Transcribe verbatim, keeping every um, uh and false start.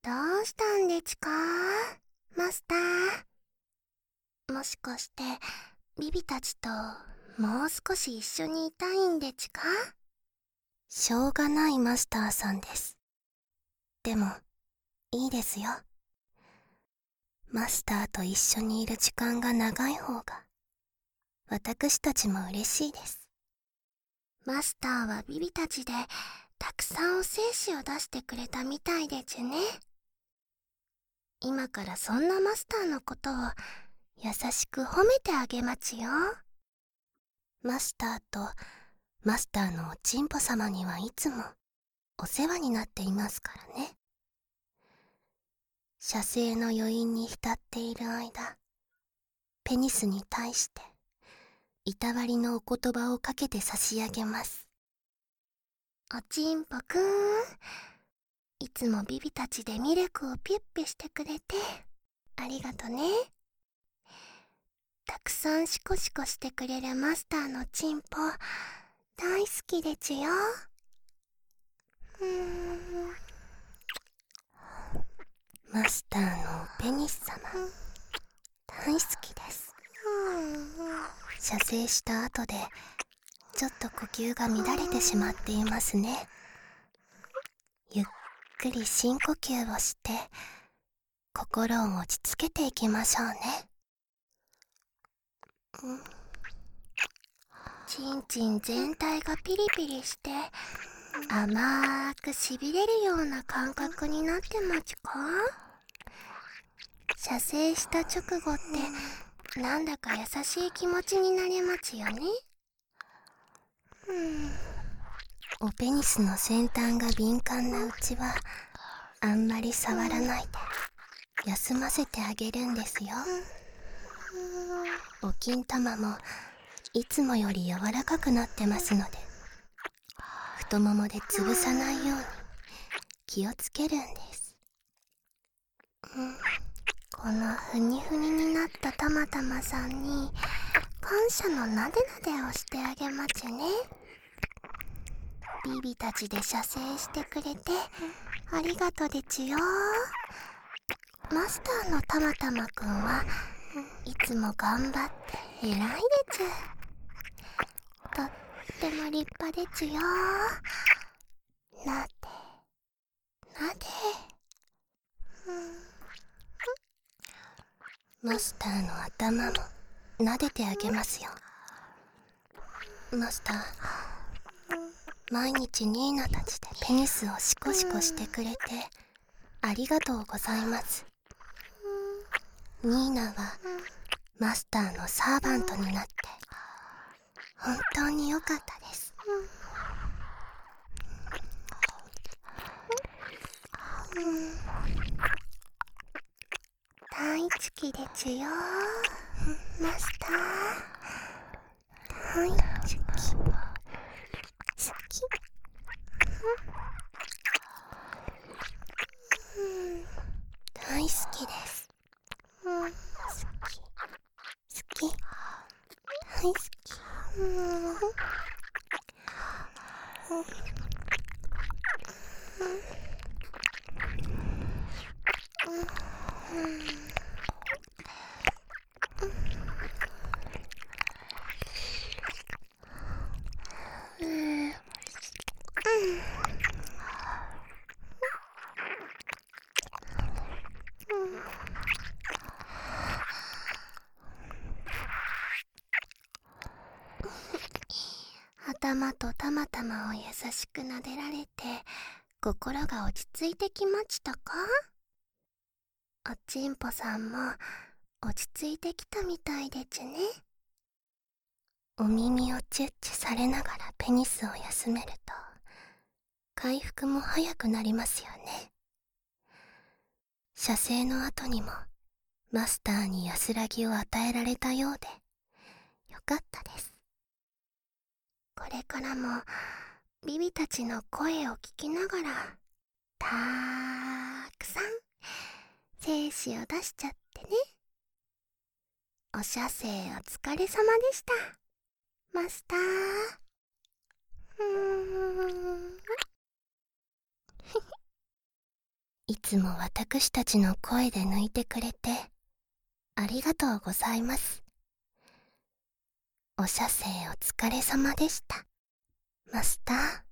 どうしたんでちか、マスター。もしかしてビビたちともう少し一緒にいたいんでちか？ しょうがないマスターさんです。でもいいですよ。マスターと一緒にいる時間が長い方が私たちも嬉しいです。 マスターはビビたちでたくさんお精子を出してくれたみたいでちゅね。今からそんなマスターのことを優しく褒めてあげまちよ。 マスターとマスターのおちんぽ様にはいつもお世話になっていますからね。射精の余韻に浸っている間、ペニスに対していたわりのお言葉をかけて差し上げます。 おちんぽくん、いつもビビたちでミルクをピュッピュしてくれてありがとね。たくさんシコシコしてくれるマスターのチンポ大好きでちゅよ。うーん、 マスターのペニス様、大好きです。射精した後でちょっと呼吸が乱れてしまっていますね。ゆっくり深呼吸をして心を落ち着けていきましょうね。 うん、チンチン全体がピリピリして甘くしびれるような感覚になってまちか？射精した直後ってなんだか優しい気持ちになれまちよね。 うん、おペニスの先端が敏感なうちはあんまり触らないで休ませてあげるんですよ。お金玉もいつもより柔らかくなってますので、太ももで潰さないように気をつけるんです。 うん、このふにふにになったたまたまさんに感謝のなでなでをしてあげまちゅね。ビビたちで射精してくれてありがとでちゅよ。マスターのたまたまくんはいつも頑張って偉いでちゅ。とっても立派でちゅよ。なでなで、 うん、マスターの頭も撫でてあげますよ。マスター、毎日ニーナたちでペニスをシコシコしてくれてありがとうございます。ニーナはマスターのサーバントになって本当に良かったです。 大好きでちゅよ、マスター。大好き好き、うん、 大好きです。 うん、好き好き大好き、うん、うん、頭とたまたまを優しくなでられて心が落ち着いてきましたか？おちんぽさんも落ち着いてきたみたいでちゅね。 お耳をチュッチュされながらペニスを休めると回復も早くなりますよね。射精の後にもマスターに安らぎを与えられたようでよかったです。 これからもビビたちの声を聞きながらたくさん精子を出しちゃってね。お射精お疲れ様でした、マスター。うーんいつも私たちの声で抜いてくれてありがとうございます。お射精お疲れ様でした、マスター。